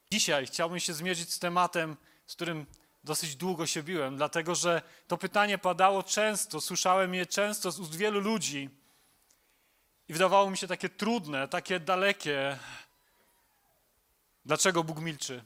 Dzisiaj chciałbym się zmierzyć z tematem, z którym dosyć długo się biłem, dlatego że to pytanie padało często, słyszałem je często z ust wielu ludzi i wydawało mi się takie trudne, takie dalekie. Dlaczego Bóg milczy?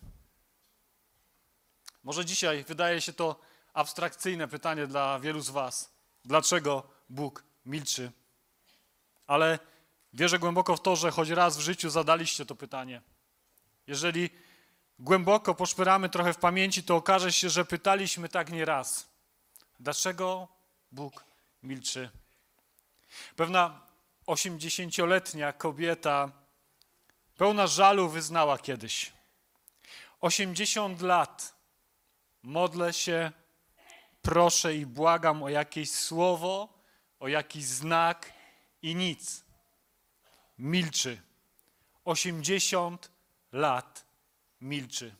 Może dzisiaj wydaje się to abstrakcyjne pytanie dla wielu z was. Dlaczego Bóg milczy? Ale wierzę głęboko w to, że choć raz w życiu zadaliście to pytanie. Jeżeli głęboko poszperamy trochę w pamięci, to okaże się, że pytaliśmy tak nie raz. Dlaczego Bóg milczy? Pewna 80-letnia kobieta pełna żalu wyznała kiedyś: 80 lat modlę się, proszę i błagam o jakieś słowo, o jakiś znak i nic. Milczy. 80 lat milczy.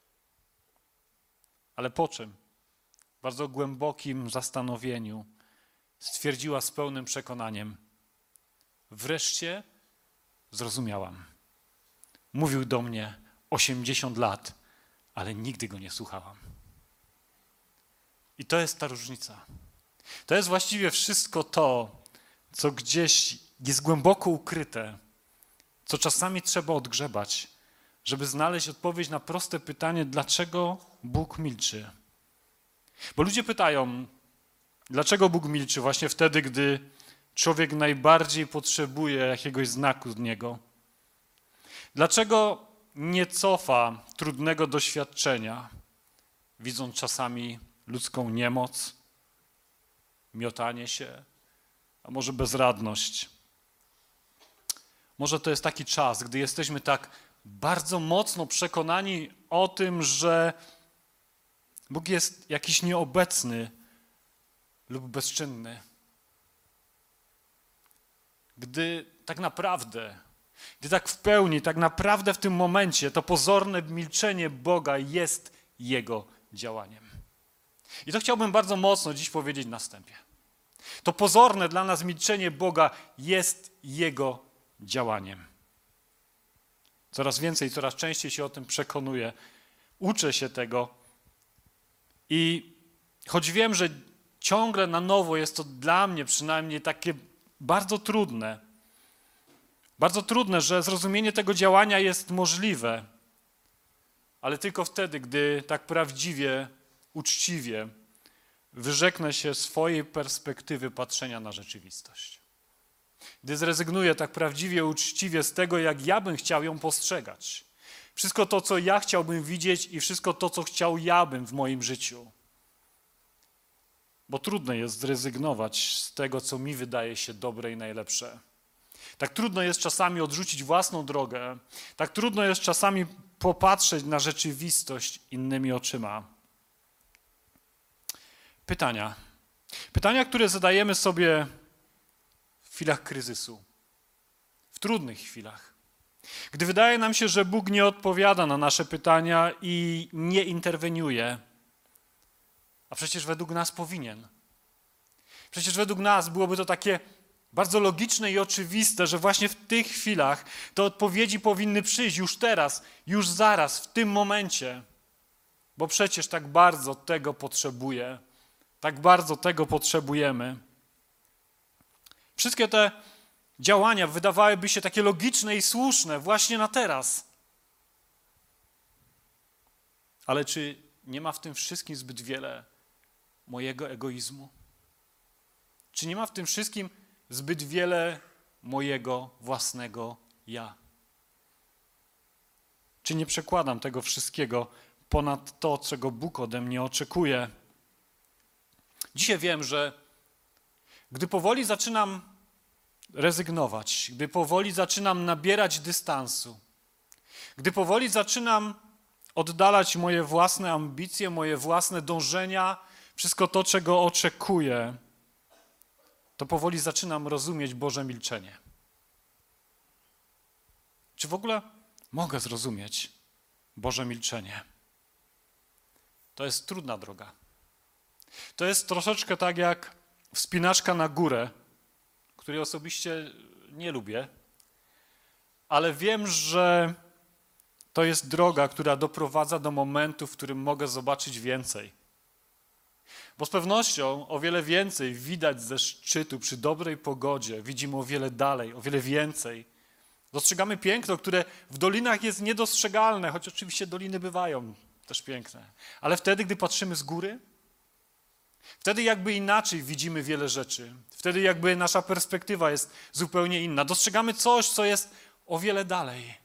Ale po czym? W bardzo głębokim zastanowieniu stwierdziła z pełnym przekonaniem: wreszcie zrozumiałam. Mówił do mnie 80 lat, ale nigdy go nie słuchałam. I to jest ta różnica. To jest właściwie wszystko to, co gdzieś jest głęboko ukryte, co czasami trzeba odgrzebać, żeby znaleźć odpowiedź na proste pytanie, dlaczego Bóg milczy. Bo ludzie pytają, dlaczego Bóg milczy właśnie wtedy, gdy człowiek najbardziej potrzebuje jakiegoś znaku z Niego. Dlaczego nie cofa trudnego doświadczenia, widząc czasami ludzką niemoc, miotanie się, a może bezradność. Może to jest taki czas, gdy jesteśmy tak bardzo mocno przekonani o tym, że Bóg jest jakiś nieobecny lub bezczynny. Gdy tak w pełni, tak naprawdę w tym momencie to pozorne milczenie Boga jest Jego działaniem. I to chciałbym bardzo mocno dziś powiedzieć na wstępie. To pozorne dla nas milczenie Boga jest Jego działaniem. Coraz więcej, coraz częściej się o tym przekonuję. Uczę się tego i choć wiem, że ciągle na nowo jest to dla mnie przynajmniej takie bardzo trudne, że zrozumienie tego działania jest możliwe, ale tylko wtedy, gdy tak prawdziwie, uczciwie wyrzeknę się swojej perspektywy patrzenia na rzeczywistość. Gdy zrezygnuję tak prawdziwie, uczciwie z tego, jak ja bym chciał ją postrzegać. Wszystko to, co ja chciałbym widzieć i wszystko to, co chciał ja bym w moim życiu. Bo trudno jest zrezygnować z tego, co mi wydaje się dobre i najlepsze. Tak trudno jest czasami odrzucić własną drogę. Tak trudno jest czasami popatrzeć na rzeczywistość innymi oczyma. Pytania, które zadajemy sobie w chwilach kryzysu, w trudnych chwilach. Gdy wydaje nam się, że Bóg nie odpowiada na nasze pytania i nie interweniuje, a przecież według nas powinien. Przecież według nas byłoby to takie bardzo logiczne i oczywiste, że właśnie w tych chwilach te odpowiedzi powinny przyjść już teraz, już zaraz, w tym momencie, bo przecież tak bardzo tego potrzebuję, tak bardzo tego potrzebujemy. Wszystkie te działania wydawałyby się takie logiczne i słuszne właśnie na teraz. Ale czy nie ma w tym wszystkim zbyt wiele mojego egoizmu? Czy nie ma w tym wszystkim zbyt wiele mojego własnego ja? Czy nie przekładam tego wszystkiego ponad to, czego Bóg ode mnie oczekuje? Dzisiaj wiem, że gdy powoli zaczynam rezygnować, gdy powoli zaczynam nabierać dystansu, gdy powoli zaczynam oddalać moje własne ambicje, moje własne dążenia, wszystko to, czego oczekuję, to powoli zaczynam rozumieć Boże milczenie. Czy w ogóle mogę zrozumieć Boże milczenie? To jest trudna droga. To jest troszeczkę tak jak wspinaczka na górę, której osobiście nie lubię, ale wiem, że To jest droga, która doprowadza do momentu, w którym mogę zobaczyć więcej. Bo z pewnością o wiele więcej widać ze szczytu przy dobrej pogodzie. Widzimy o wiele dalej, o wiele więcej. Dostrzegamy piękno, które w dolinach jest niedostrzegalne, choć oczywiście doliny bywają też piękne. Ale wtedy, gdy patrzymy z góry, wtedy jakby inaczej widzimy wiele rzeczy. Wtedy jakby nasza perspektywa jest zupełnie inna. Dostrzegamy coś, co jest o wiele dalej.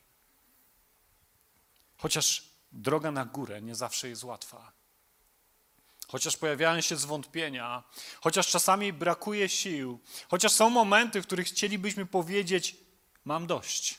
Chociaż droga na górę nie zawsze jest łatwa. Chociaż pojawiają się zwątpienia, chociaż czasami brakuje sił, chociaż są momenty, w których chcielibyśmy powiedzieć: mam dość.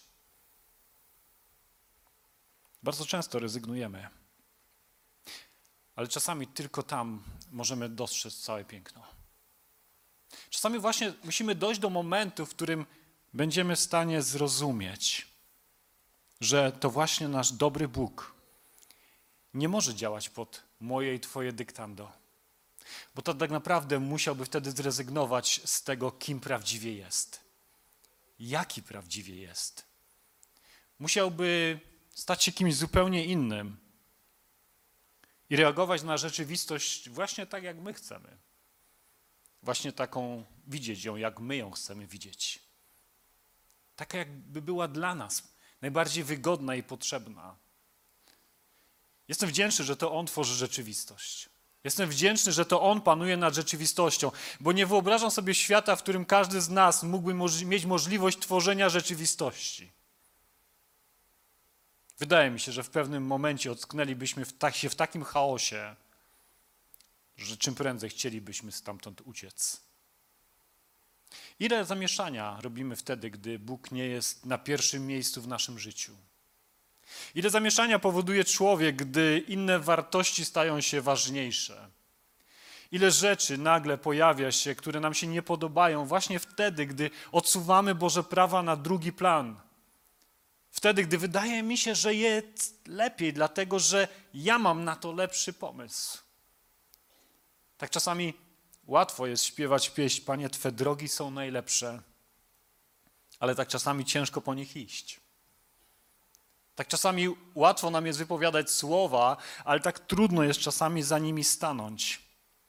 Bardzo często rezygnujemy. Ale czasami tylko tam możemy dostrzec całe piękno. Czasami właśnie musimy dojść do momentu, w którym będziemy w stanie zrozumieć, że to właśnie nasz dobry Bóg nie może działać pod moje i twoje dyktando. Bo to tak naprawdę musiałby wtedy zrezygnować z tego, kim prawdziwie jest. Jaki prawdziwie jest. Musiałby stać się kimś zupełnie innym i reagować na rzeczywistość właśnie tak, jak my chcemy. Właśnie taką widzieć ją, jak my ją chcemy widzieć. Taka, jakby była dla nas najbardziej wygodna i potrzebna. Jestem wdzięczny, że to On tworzy rzeczywistość. Jestem wdzięczny, że to On panuje nad rzeczywistością, bo nie wyobrażam sobie świata, w którym każdy z nas mógłby mieć możliwość tworzenia rzeczywistości. Wydaje mi się, że w pewnym momencie ocknęlibyśmy się w takim chaosie, że czym prędzej chcielibyśmy stamtąd uciec. Ile zamieszania robimy wtedy, gdy Bóg nie jest na pierwszym miejscu w naszym życiu? Ile zamieszania powoduje człowiek, gdy inne wartości stają się ważniejsze? Ile rzeczy nagle pojawia się, które nam się nie podobają właśnie wtedy, gdy odsuwamy Boże prawa na drugi plan? Wtedy, gdy wydaje mi się, że jest lepiej, dlatego że ja mam na to lepszy pomysł. Tak czasami łatwo jest śpiewać pieśń: Panie, Twe drogi są najlepsze, ale tak czasami ciężko po nich iść. Tak czasami łatwo nam jest wypowiadać słowa, ale tak trudno jest czasami za nimi stanąć.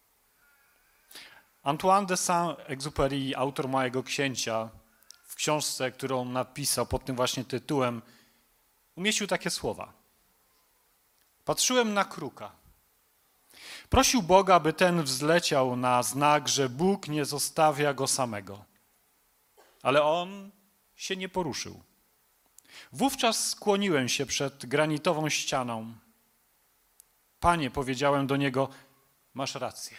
Antoine de Saint-Exupéry, autor Małego Księcia, w książce, którą napisał pod tym właśnie tytułem, umieścił takie słowa. Patrzyłem na kruka. Prosił Boga, by ten wzleciał na znak, że Bóg nie zostawia go samego. Ale on się nie poruszył. Wówczas skłoniłem się przed granitową ścianą. Panie, powiedziałem do niego, masz rację.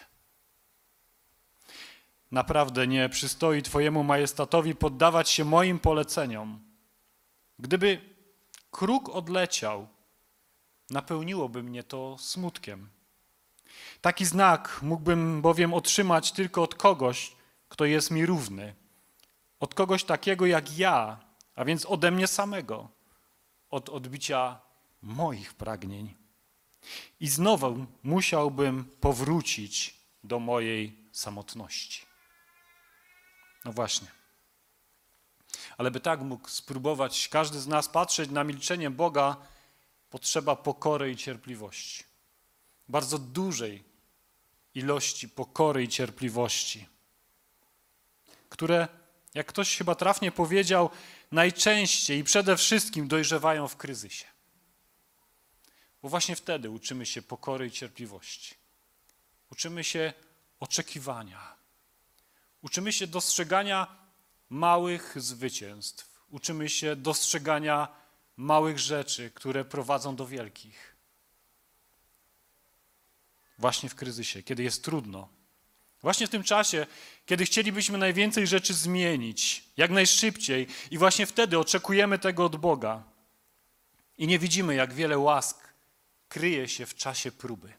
Naprawdę nie przystoi Twojemu majestatowi poddawać się moim poleceniom. Gdyby kruk odleciał, napełniłoby mnie to smutkiem. Taki znak mógłbym bowiem otrzymać tylko od kogoś, kto jest mi równy. Od kogoś takiego jak ja, a więc ode mnie samego. Od odbicia moich pragnień. I znowu musiałbym powrócić do mojej samotności. No właśnie. Ale by tak mógł spróbować każdy z nas patrzeć na milczenie Boga, potrzeba pokory i cierpliwości. Bardzo dużej ilości pokory i cierpliwości, które, jak ktoś chyba trafnie powiedział, najczęściej i przede wszystkim dojrzewają w kryzysie. Bo właśnie wtedy uczymy się pokory i cierpliwości. Uczymy się oczekiwania. Uczymy się dostrzegania małych zwycięstw. Uczymy się dostrzegania małych rzeczy, które prowadzą do wielkich. Właśnie w kryzysie, kiedy jest trudno. Właśnie w tym czasie, kiedy chcielibyśmy najwięcej rzeczy zmienić, jak najszybciej i właśnie wtedy oczekujemy tego od Boga. I nie widzimy, jak wiele łask kryje się w czasie próby.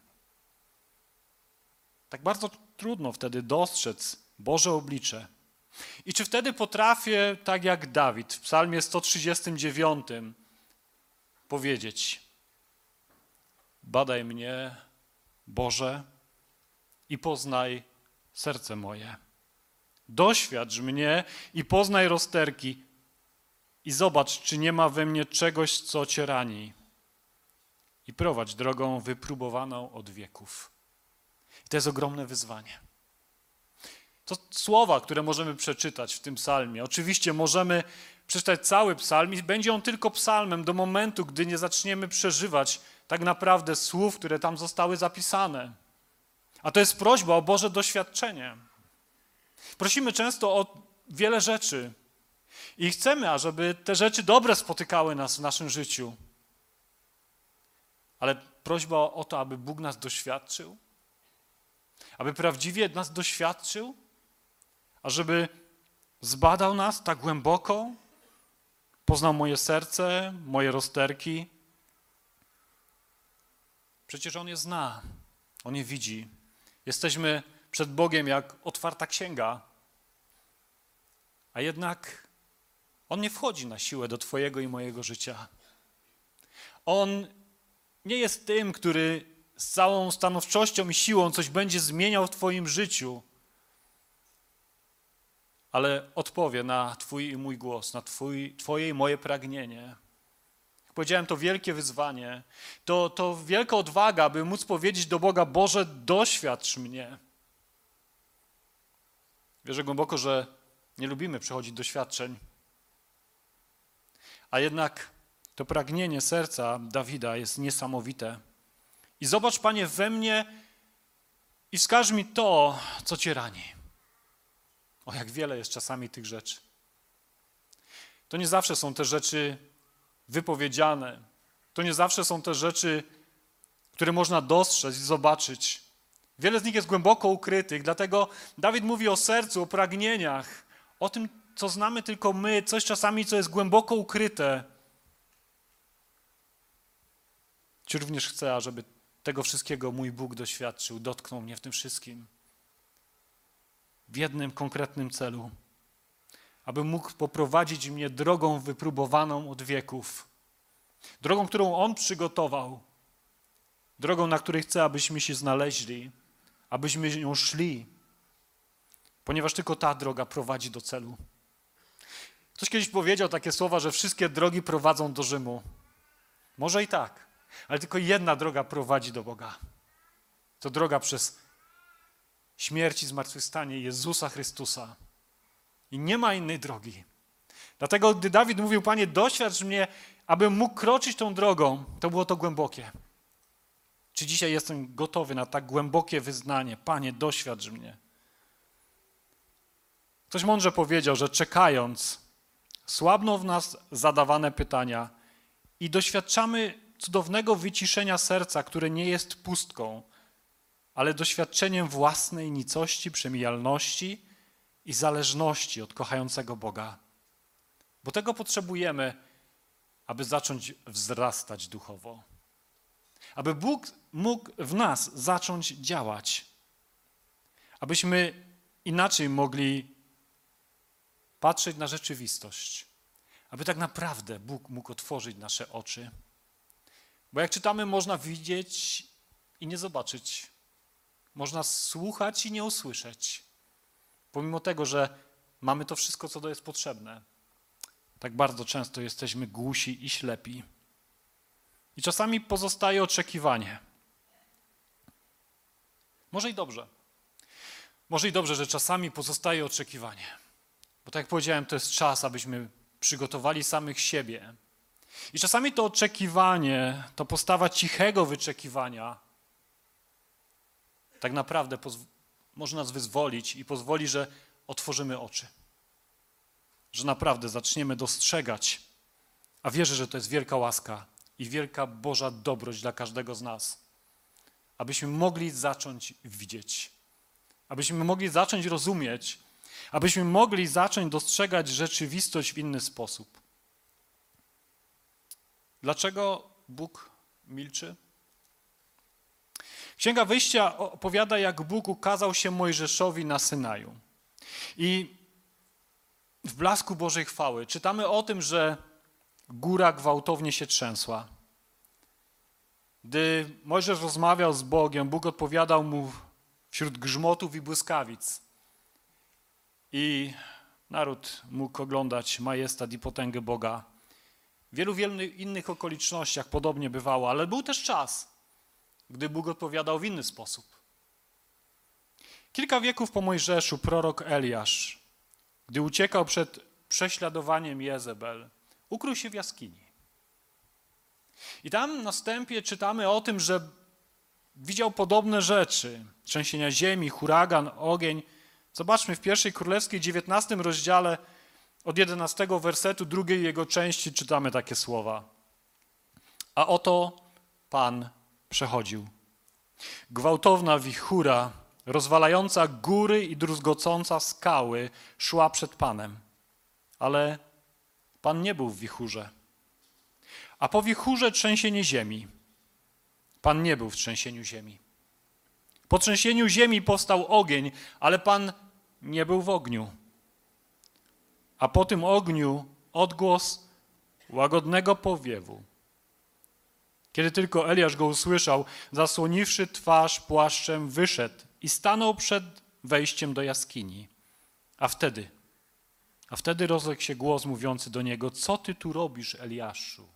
Tak bardzo trudno wtedy dostrzec Boże oblicze. I czy wtedy potrafię, tak jak Dawid w psalmie 139 powiedzieć: badaj mnie, Boże, i poznaj serce moje. Doświadcz mnie i poznaj rozterki i zobacz, czy nie ma we mnie czegoś, co Cię rani. i prowadź drogą wypróbowaną od wieków. I to jest ogromne wyzwanie. To słowa, które możemy przeczytać w tym psalmie. Oczywiście możemy przeczytać cały psalm i będzie on tylko psalmem do momentu, gdy nie zaczniemy przeżywać tak naprawdę słów, które tam zostały zapisane. A to jest prośba o Boże doświadczenie. Prosimy często o wiele rzeczy i chcemy, ażeby te rzeczy dobre spotykały nas w naszym życiu. Ale prośba o to, aby Bóg nas doświadczył, aby prawdziwie nas doświadczył, ażeby zbadał nas tak głęboko, poznał moje serce, moje rozterki. Przecież On je zna, On je widzi. Jesteśmy przed Bogiem jak otwarta księga, a jednak On nie wchodzi na siłę do twojego i mojego życia. On nie jest tym, który z całą stanowczością i siłą coś będzie zmieniał w twoim życiu, ale odpowie na twój i mój głos, na twoje i moje pragnienie. Jak powiedziałem, to wielkie wyzwanie, to wielka odwaga, by móc powiedzieć do Boga: Boże, doświadcz mnie. Wierzę głęboko, że nie lubimy przechodzić doświadczeń, a jednak to pragnienie serca Dawida jest niesamowite. I zobacz, Panie, we mnie i wskaż mi to, co Cię rani. O, jak wiele jest czasami tych rzeczy. To nie zawsze są te rzeczy wypowiedziane. To nie zawsze są te rzeczy, które można dostrzec i zobaczyć. Wiele z nich jest głęboko ukrytych, dlatego Dawid mówi o sercu, o pragnieniach, o tym, co znamy tylko my, coś czasami, co jest głęboko ukryte. Ci również chcę, ażeby tego wszystkiego mój Bóg doświadczył, dotknął mnie w tym wszystkim. W jednym konkretnym celu. Aby mógł poprowadzić mnie drogą wypróbowaną od wieków. Drogą, którą On przygotował. Drogą, na której chce, abyśmy się znaleźli. Abyśmy nią szli. Ponieważ tylko ta droga prowadzi do celu. Ktoś kiedyś powiedział takie słowa, że wszystkie drogi prowadzą do Rzymu. Może i tak, ale tylko jedna droga prowadzi do Boga. To droga przez śmierć i zmartwychwstanie Jezusa Chrystusa. I nie ma innej drogi. Dlatego, gdy Dawid mówił: Panie, doświadcz mnie, abym mógł kroczyć tą drogą, to było to głębokie. Czy dzisiaj jestem gotowy na tak głębokie wyznanie? Panie, doświadcz mnie. Ktoś mądrze powiedział, że czekając, słabną w nas zadawane pytania i doświadczamy cudownego wyciszenia serca, które nie jest pustką, ale doświadczeniem własnej nicości, przemijalności i zależności od kochającego Boga. Bo tego potrzebujemy, aby zacząć wzrastać duchowo. Aby Bóg mógł w nas zacząć działać. Abyśmy inaczej mogli patrzeć na rzeczywistość. Aby tak naprawdę Bóg mógł otworzyć nasze oczy. Bo jak czytamy, można widzieć i nie zobaczyć. Można słuchać i nie usłyszeć. Pomimo tego, że mamy to wszystko, co to jest potrzebne. Tak bardzo często jesteśmy głusi i ślepi. I czasami pozostaje oczekiwanie. Może i dobrze. Może i dobrze, że czasami pozostaje oczekiwanie. Bo tak jak powiedziałem, to jest czas, abyśmy przygotowali samych siebie. I czasami to oczekiwanie, to postawa cichego wyczekiwania tak naprawdę może nas wyzwolić i pozwoli, że otworzymy oczy. Że naprawdę zaczniemy dostrzegać, a wierzę, że to jest wielka łaska i wielka Boża dobroć dla każdego z nas, abyśmy mogli zacząć widzieć, abyśmy mogli zacząć rozumieć, abyśmy mogli zacząć dostrzegać rzeczywistość w inny sposób. Dlaczego Bóg milczy? Księga Wyjścia opowiada, jak Bóg ukazał się Mojżeszowi na Synaju. I w blasku Bożej chwały czytamy o tym, że góra gwałtownie się trzęsła. Gdy Mojżesz rozmawiał z Bogiem, Bóg odpowiadał mu wśród grzmotów i błyskawic. I naród mógł oglądać majestat i potęgę Boga wielu innych okolicznościach podobnie bywało, ale był też czas, gdy Bóg odpowiadał w inny sposób. Kilka wieków po Mojżeszu prorok Eliasz, gdy uciekał przed prześladowaniem Jezebel, ukrył się w jaskini. I tam na wstępie czytamy o tym, że widział podobne rzeczy. Trzęsienia ziemi, huragan, ogień. Zobaczmy w 1 Królewskiej 19 rozdziale od 11 wersetu drugiej jego części czytamy takie słowa. A oto Pan przechodził. Gwałtowna wichura, rozwalająca góry i druzgocąca skały, szła przed Panem. Ale Pan nie był w wichurze. A po wichurze trzęsienie ziemi. Pan nie był w trzęsieniu ziemi. Po trzęsieniu ziemi powstał ogień, ale Pan nie był w ogniu. A po tym ogniu odgłos łagodnego powiewu. Kiedy tylko Eliasz go usłyszał, zasłoniwszy twarz płaszczem, wyszedł i stanął przed wejściem do jaskini. A wtedy rozległ się głos mówiący do niego: co ty tu robisz, Eliaszu?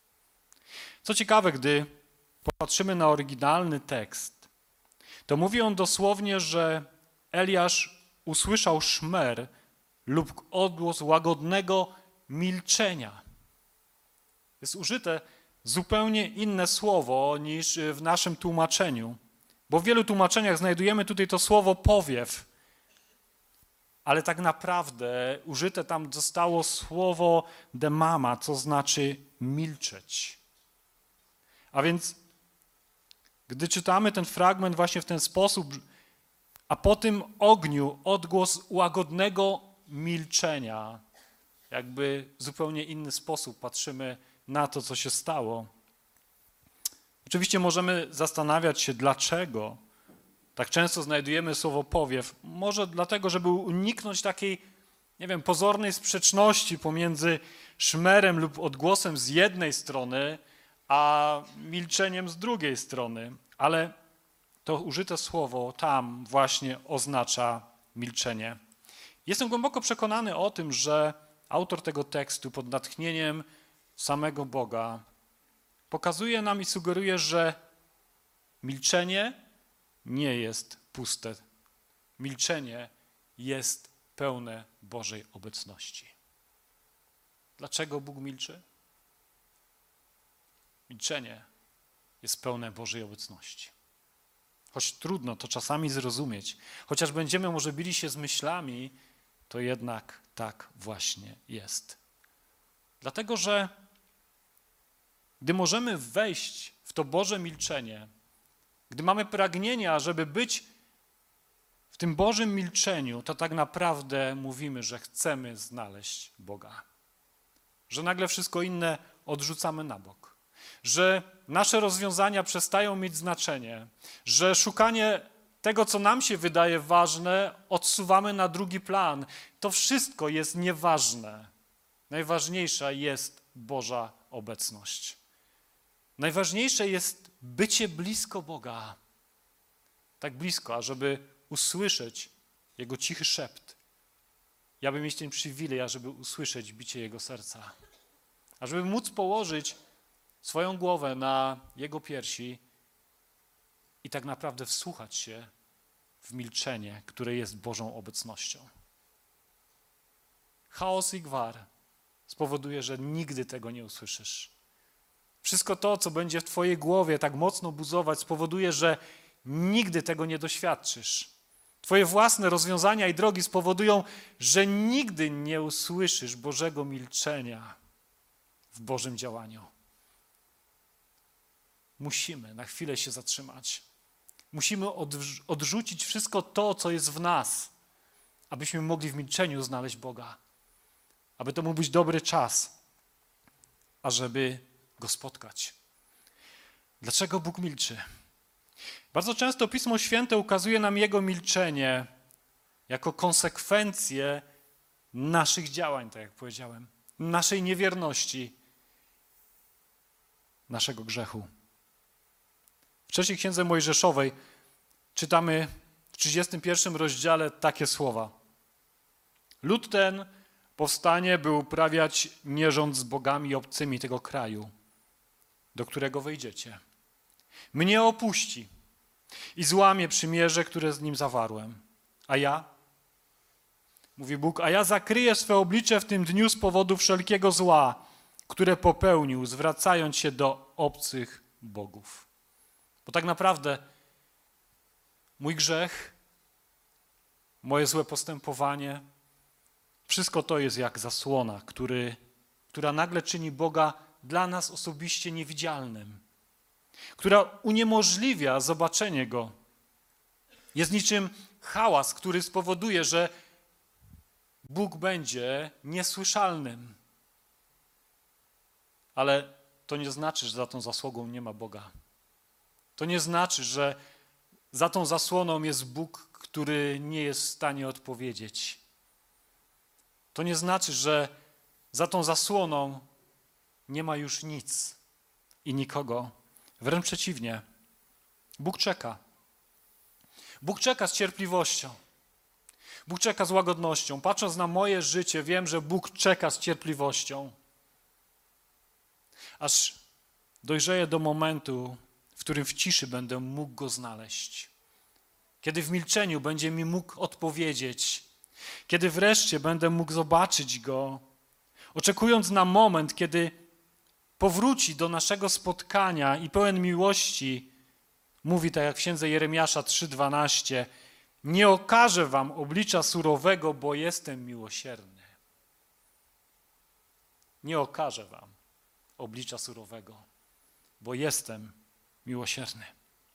Co ciekawe, gdy popatrzymy na oryginalny tekst, to mówi on dosłownie, że Eliasz usłyszał szmer lub odgłos łagodnego milczenia. Jest użyte zupełnie inne słowo niż w naszym tłumaczeniu, bo w wielu tłumaczeniach znajdujemy tutaj to słowo powiew, ale tak naprawdę użyte tam zostało słowo demama, co znaczy milczeć. A więc, gdy czytamy ten fragment właśnie w ten sposób, a po tym ogniu odgłos łagodnego milczenia, jakby w zupełnie inny sposób patrzymy na to, co się stało. Oczywiście możemy zastanawiać się, dlaczego tak często znajdujemy słowo powiew. Może dlatego, żeby uniknąć takiej, pozornej sprzeczności pomiędzy szmerem lub odgłosem z jednej strony, a milczeniem z drugiej strony. Ale to użyte słowo tam właśnie oznacza milczenie. Jestem głęboko przekonany o tym, że autor tego tekstu pod natchnieniem samego Boga pokazuje nam i sugeruje, że milczenie nie jest puste. Milczenie jest pełne Bożej obecności. Dlaczego Bóg milczy? Milczenie jest pełne Bożej obecności. Choć trudno to czasami zrozumieć, chociaż będziemy może bili się z myślami, to jednak tak właśnie jest. Dlatego, że gdy możemy wejść w to Boże milczenie, gdy mamy pragnienia, żeby być w tym Bożym milczeniu, to tak naprawdę mówimy, że chcemy znaleźć Boga. Że nagle wszystko inne odrzucamy na bok. Że nasze rozwiązania przestają mieć znaczenie. Że szukanie tego, co nam się wydaje ważne, odsuwamy na drugi plan. To wszystko jest nieważne. Najważniejsza jest Boża obecność. Najważniejsze jest bycie blisko Boga. Tak blisko, ażeby usłyszeć Jego cichy szept. Ja bym mieć ten przywilej, ażeby usłyszeć bicie Jego serca. Ażeby móc położyć swoją głowę na Jego piersi i tak naprawdę wsłuchać się w milczenie, które jest Bożą obecnością. Chaos i gwar spowoduje, że nigdy tego nie usłyszysz. Wszystko to, co będzie w twojej głowie tak mocno buzować, spowoduje, że nigdy tego nie doświadczysz. Twoje własne rozwiązania i drogi spowodują, że nigdy nie usłyszysz Bożego milczenia w Bożym działaniu. Musimy na chwilę się zatrzymać. Musimy odrzucić wszystko to, co jest w nas, abyśmy mogli w milczeniu znaleźć Boga. Aby to mógł być dobry czas, ażeby Go spotkać. Dlaczego Bóg milczy? Bardzo często Pismo Święte ukazuje nam Jego milczenie jako konsekwencję naszych działań, tak jak powiedziałem, naszej niewierności, naszego grzechu. W trzeciej Księdze Mojżeszowej czytamy w 31 rozdziale takie słowa. Lud ten powstanie, by uprawiać nierząd z bogami obcymi tego kraju, do którego wejdziecie. Mnie opuści i złamie przymierze, które z nim zawarłem. A ja, mówi Bóg, a ja zakryję swe oblicze w tym dniu z powodu wszelkiego zła, które popełnił, zwracając się do obcych bogów. Bo tak naprawdę mój grzech, moje złe postępowanie, wszystko to jest jak zasłona, która nagle czyni Boga dla nas osobiście niewidzialnym, która uniemożliwia zobaczenie Go. Jest niczym hałas, który spowoduje, że Bóg będzie niesłyszalnym. Ale to nie znaczy, że za tą zasłogą nie ma Boga. To nie znaczy, że za tą zasłoną jest Bóg, który nie jest w stanie odpowiedzieć. To nie znaczy, że za tą zasłoną nie ma już nic i nikogo. Wręcz przeciwnie. Bóg czeka. Bóg czeka z cierpliwością. Bóg czeka z łagodnością. Patrząc na moje życie, wiem, że Bóg czeka z cierpliwością. Aż dojrzeję do momentu, w którym w ciszy będę mógł Go znaleźć. Kiedy w milczeniu będzie mi mógł odpowiedzieć. Kiedy wreszcie będę mógł zobaczyć Go. Oczekując na moment, kiedy powróci do naszego spotkania i pełen miłości, mówi tak jak w księdze Jeremiasza 3:12, nie okażę wam oblicza surowego, bo jestem miłosierny. Nie okażę wam oblicza surowego, bo jestem miłosierny.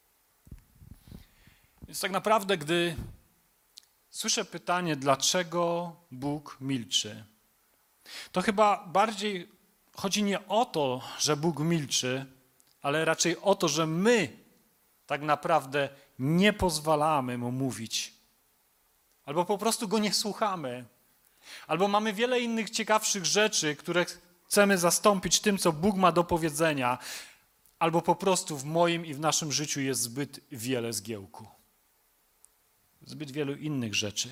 Więc tak naprawdę, gdy słyszę pytanie, dlaczego Bóg milczy, to chyba bardziej chodzi nie o to, że Bóg milczy, ale raczej o to, że my tak naprawdę nie pozwalamy Mu mówić. Albo po prostu Go nie słuchamy. Albo mamy wiele innych ciekawszych rzeczy, które chcemy zastąpić tym, co Bóg ma do powiedzenia. Albo po prostu w moim i w naszym życiu jest zbyt wiele zgiełku. Zbyt wielu innych rzeczy.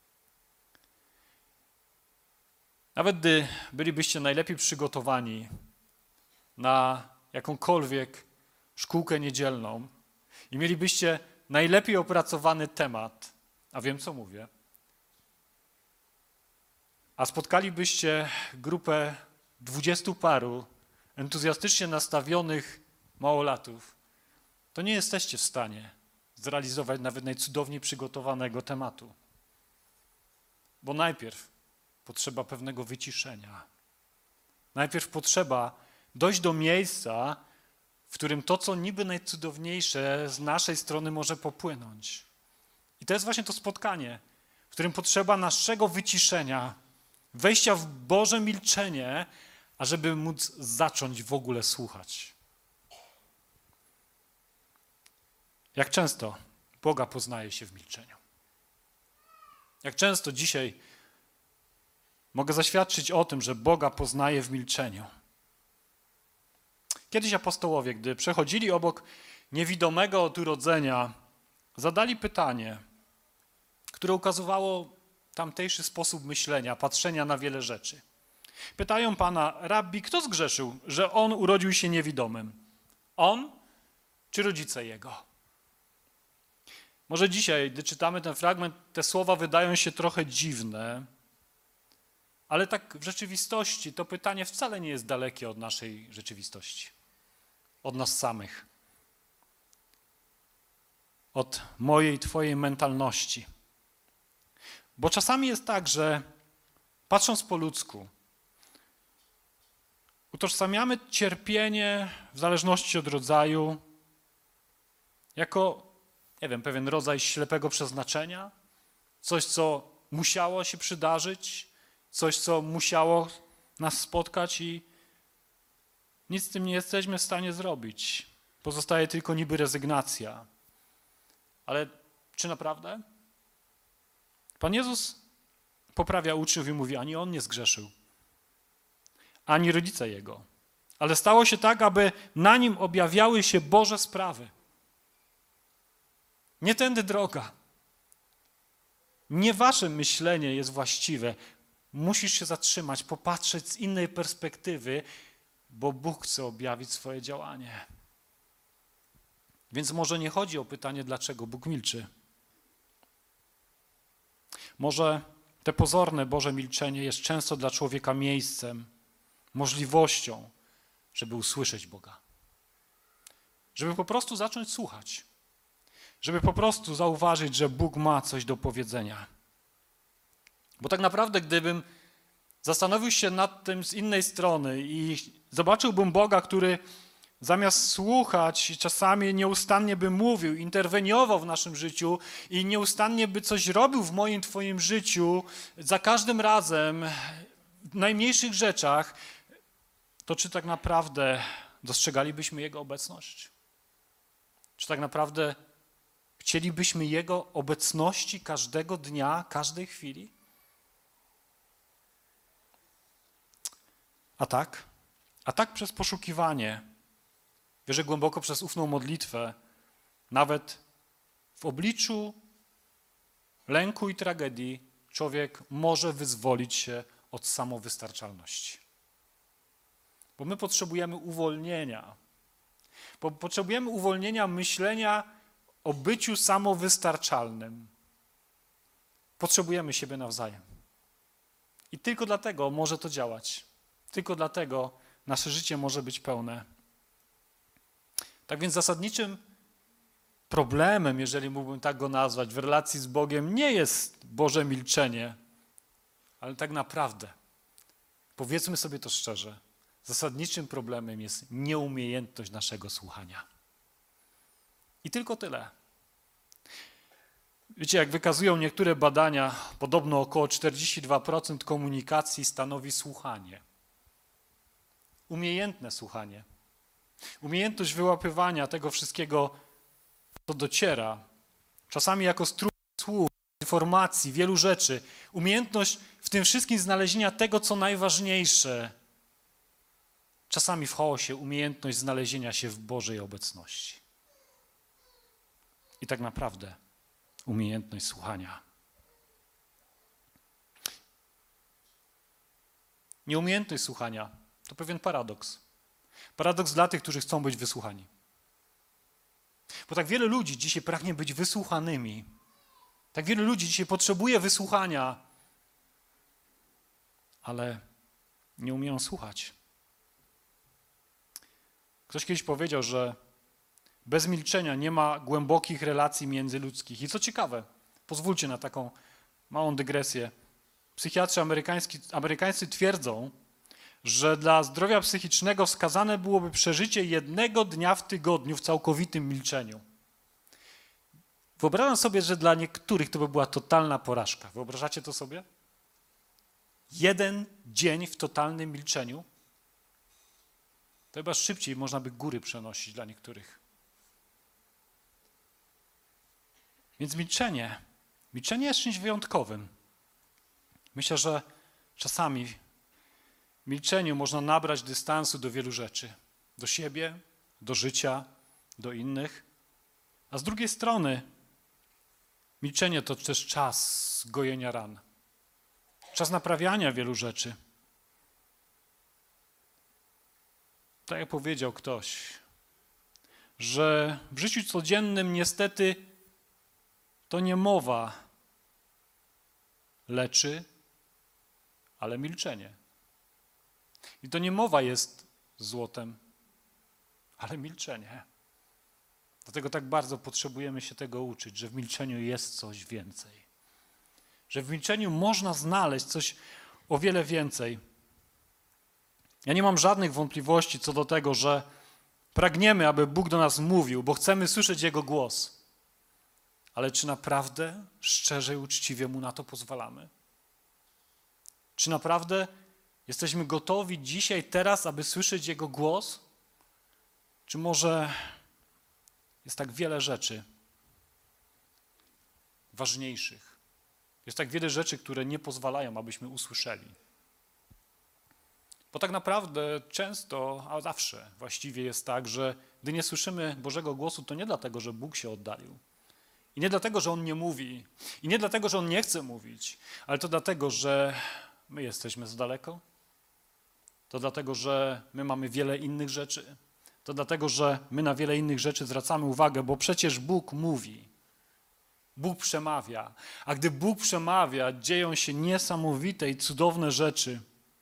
Nawet gdy bylibyście najlepiej przygotowani na jakąkolwiek szkółkę niedzielną i mielibyście najlepiej opracowany temat, a wiem co mówię, a spotkalibyście grupę 20 paru entuzjastycznie nastawionych małolatów, to nie jesteście w stanie zrealizować nawet najcudowniej przygotowanego tematu. Bo najpierw potrzeba pewnego wyciszenia. Najpierw potrzeba dojść do miejsca, w którym to, co niby najcudowniejsze z naszej strony może popłynąć. I to jest właśnie to spotkanie, w którym potrzeba naszego wyciszenia, wejścia w Boże milczenie, ażeby móc zacząć w ogóle słuchać. Jak często Boga poznaje się w milczeniu? Jak często dzisiaj mogę zaświadczyć o tym, że Boga poznaję w milczeniu? Kiedyś apostołowie, gdy przechodzili obok niewidomego od urodzenia, zadali pytanie, które ukazywało tamtejszy sposób myślenia, patrzenia na wiele rzeczy. Pytają Pana, Rabbi, kto zgrzeszył, że on urodził się niewidomym? On czy rodzice jego? Może dzisiaj, gdy czytamy ten fragment, te słowa wydają się trochę dziwne, ale tak w rzeczywistości to pytanie wcale nie jest dalekie od naszej rzeczywistości, od nas samych, od mojej, twojej mentalności. Bo czasami jest tak, że patrząc po ludzku, utożsamiamy cierpienie w zależności od rodzaju jako, nie wiem, pewien rodzaj ślepego przeznaczenia, coś, co musiało się przydarzyć, coś, co musiało nas spotkać i nic z tym nie jesteśmy w stanie zrobić. Pozostaje tylko niby rezygnacja. Ale czy naprawdę? Pan Jezus poprawia uczniów i mówi, ani on nie zgrzeszył, ani rodzice jego. Ale stało się tak, aby na nim objawiały się Boże sprawy. Nie tędy droga. Nie wasze myślenie jest właściwe. Musisz się zatrzymać, popatrzeć z innej perspektywy, bo Bóg chce objawić swoje działanie. Więc może nie chodzi o pytanie, dlaczego Bóg milczy. Może te pozorne Boże milczenie jest często dla człowieka miejscem, możliwością, żeby usłyszeć Boga. Żeby po prostu zacząć słuchać. Żeby po prostu zauważyć, że Bóg ma coś do powiedzenia. Bo tak naprawdę, gdybym zastanowił się nad tym z innej strony i zobaczyłbym Boga, który zamiast słuchać, czasami nieustannie by mówił, interweniował w naszym życiu i nieustannie by coś robił w moim, twoim życiu, za każdym razem, w najmniejszych rzeczach, to czy tak naprawdę dostrzegalibyśmy Jego obecność? Czy tak naprawdę chcielibyśmy Jego obecności każdego dnia, każdej chwili? A tak przez poszukiwanie, wierzę głęboko przez ufną modlitwę, nawet w obliczu lęku i tragedii człowiek może wyzwolić się od samowystarczalności. Bo my potrzebujemy uwolnienia. Potrzebujemy uwolnienia myślenia o byciu samowystarczalnym. Potrzebujemy siebie nawzajem. I tylko dlatego może to działać. Tylko dlatego nasze życie może być pełne. Tak więc zasadniczym problemem, jeżeli mógłbym tak go nazwać, w relacji z Bogiem nie jest Boże milczenie, ale tak naprawdę, powiedzmy sobie to szczerze, zasadniczym problemem jest nieumiejętność naszego słuchania. I tylko tyle. Wiecie, jak wykazują niektóre badania, podobno około 42% komunikacji stanowi słuchanie. Umiejętne słuchanie. Umiejętność wyłapywania tego wszystkiego, co dociera, czasami jako strumień słów, informacji, wielu rzeczy. Umiejętność w tym wszystkim znalezienia tego, co najważniejsze. Czasami w chaosie umiejętność znalezienia się w Bożej obecności. I tak naprawdę umiejętność słuchania. Nieumiejętność słuchania to pewien paradoks. Paradoks dla tych, którzy chcą być wysłuchani. Bo tak wiele ludzi dzisiaj pragnie być wysłuchanymi. Tak wiele ludzi dzisiaj potrzebuje wysłuchania, ale nie umieją słuchać. Ktoś kiedyś powiedział, że bez milczenia nie ma głębokich relacji międzyludzkich. I co ciekawe, pozwólcie na taką małą dygresję. Psychiatrzy amerykańscy twierdzą, że dla zdrowia psychicznego wskazane byłoby przeżycie 1 dnia w tygodniu w całkowitym milczeniu. Wyobrażam sobie, że dla niektórych to by była totalna porażka. Wyobrażacie to sobie? 1 dzień w totalnym milczeniu? To chyba szybciej można by góry przenosić dla niektórych. Więc milczenie jest czymś wyjątkowym. Myślę, że czasami w milczeniu można nabrać dystansu do wielu rzeczy. Do siebie, do życia, do innych. A z drugiej strony milczenie to też czas gojenia ran. Czas naprawiania wielu rzeczy. Tak jak powiedział ktoś, że w życiu codziennym niestety to nie mowa leczy, ale milczenie. I to nie mowa jest złotem, ale milczenie. Dlatego tak bardzo potrzebujemy się tego uczyć, że w milczeniu jest coś więcej. Że w milczeniu można znaleźć coś o wiele więcej. Ja nie mam żadnych wątpliwości co do tego, że pragniemy, aby Bóg do nas mówił, bo chcemy słyszeć Jego głos. Ale czy naprawdę szczerze i uczciwie Mu na to pozwalamy? Czy naprawdę jesteśmy gotowi dzisiaj, teraz, aby słyszeć Jego głos? Czy może jest tak wiele rzeczy ważniejszych? Jest tak wiele rzeczy, które nie pozwalają, abyśmy usłyszeli. Bo tak naprawdę często, a zawsze właściwie jest tak, że gdy nie słyszymy Bożego głosu, to nie dlatego, że Bóg się oddalił. I nie dlatego, że On nie mówi. I nie dlatego, że On nie chce mówić, ale to dlatego, że my jesteśmy za daleko? To dlatego, że my mamy wiele innych rzeczy? To dlatego, że my na wiele innych rzeczy zwracamy uwagę, bo przecież Bóg mówi. Bóg przemawia. A gdy Bóg przemawia, dzieją się niesamowite i cudowne rzeczy.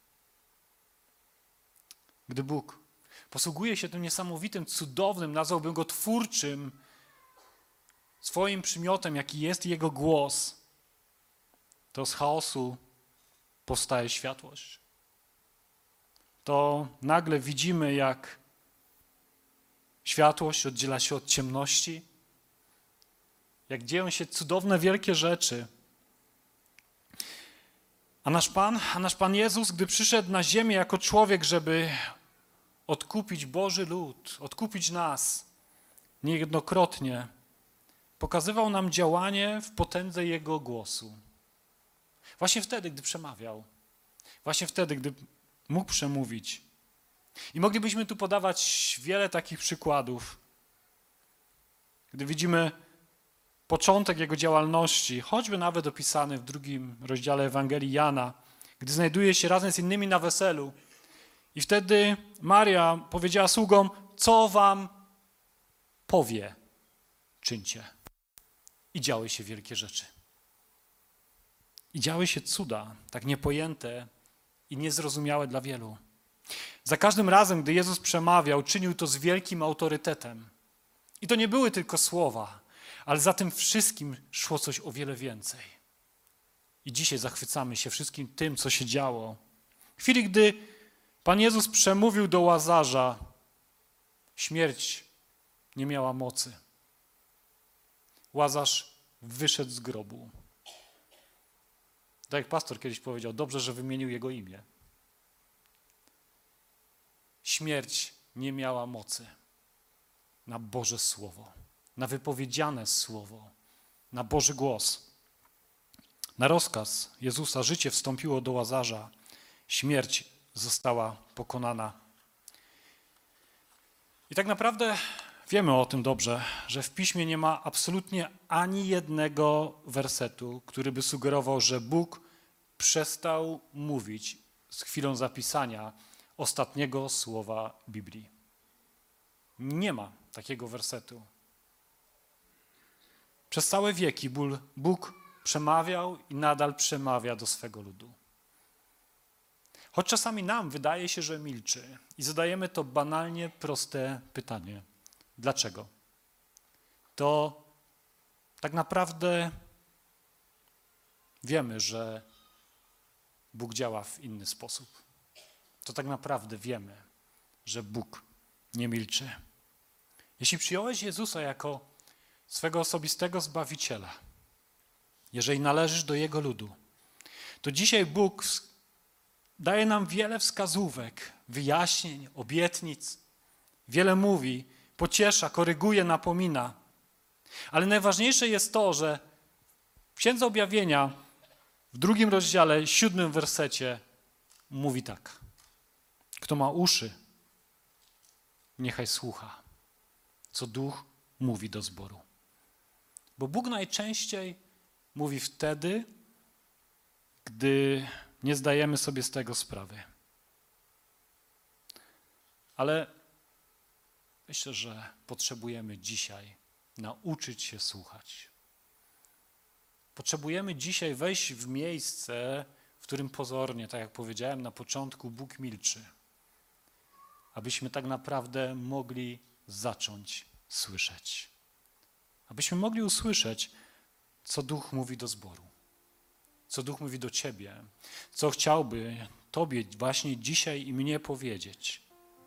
Gdy Bóg posługuje się tym niesamowitym, cudownym, nazwałbym go twórczym, swoim przymiotem, jaki jest Jego głos, to z chaosu powstaje światłość. To nagle widzimy, jak światłość oddziela się od ciemności, jak dzieją się cudowne, wielkie rzeczy. A nasz Pan Jezus, gdy przyszedł na ziemię jako człowiek, żeby odkupić Boży lud, odkupić nas, niejednokrotnie pokazywał nam działanie w potędze Jego głosu. Właśnie wtedy, gdy przemawiał. Właśnie wtedy, gdy mógł przemówić. I moglibyśmy tu podawać wiele takich przykładów. Gdy widzimy początek Jego działalności, choćby nawet opisany w 2 rozdziale Ewangelii Jana, gdy znajduje się razem z innymi na weselu. I wtedy Maria powiedziała sługom, co wam powie, czyńcie. I działy się wielkie rzeczy. I działy się cuda, tak niepojęte i niezrozumiałe dla wielu. Za każdym razem, gdy Jezus przemawiał, czynił to z wielkim autorytetem. I to nie były tylko słowa, ale za tym wszystkim szło coś o wiele więcej. I dzisiaj zachwycamy się wszystkim tym, co się działo. W chwili, gdy Pan Jezus przemówił do Łazarza, śmierć nie miała mocy. Łazarz wyszedł z grobu. Tak jak pastor kiedyś powiedział, dobrze, że wymienił jego imię. Śmierć nie miała mocy na Boże Słowo, na wypowiedziane Słowo, na Boży głos. Na rozkaz Jezusa życie wstąpiło do Łazarza, śmierć została pokonana. I tak naprawdę wiemy o tym dobrze, że w Piśmie nie ma absolutnie ani jednego wersetu, który by sugerował, że Bóg przestał mówić z chwilą zapisania ostatniego słowa Biblii. Nie ma takiego wersetu. Przez całe wieki Bóg przemawiał i nadal przemawia do swego ludu. Choć czasami nam wydaje się, że milczy i zadajemy to banalnie proste pytanie. Dlaczego? To tak naprawdę wiemy, że Bóg działa w inny sposób. To tak naprawdę wiemy, że Bóg nie milczy. Jeśli przyjąłeś Jezusa jako swego osobistego Zbawiciela, jeżeli należysz do Jego ludu, to dzisiaj Bóg daje nam wiele wskazówek, wyjaśnień, obietnic. Wiele mówi, pociesza, koryguje, napomina. Ale najważniejsze jest to, że w Księdze Objawienia w 2 rozdziale, 7 wersecie mówi tak. Kto ma uszy, niechaj słucha, co Duch mówi do zboru. Bo Bóg najczęściej mówi wtedy, gdy nie zdajemy sobie z tego sprawy. Ale myślę, że potrzebujemy dzisiaj nauczyć się słuchać. Potrzebujemy dzisiaj wejść w miejsce, w którym pozornie, tak jak powiedziałem na początku, Bóg milczy. Abyśmy tak naprawdę mogli zacząć słyszeć. Abyśmy mogli usłyszeć, co Duch mówi do zboru. Co Duch mówi do ciebie. Co chciałby tobie właśnie dzisiaj i mnie powiedzieć.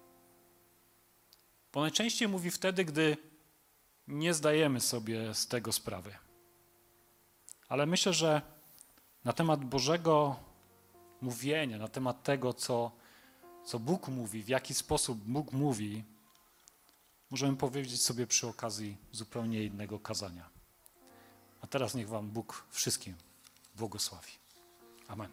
Bo najczęściej mówi wtedy, gdy nie zdajemy sobie z tego sprawy. Ale myślę, że na temat Bożego mówienia, na temat tego, co Bóg mówi, w jaki sposób Bóg mówi, możemy powiedzieć sobie przy okazji zupełnie innego kazania. A teraz niech wam Bóg wszystkim błogosławi. Amen.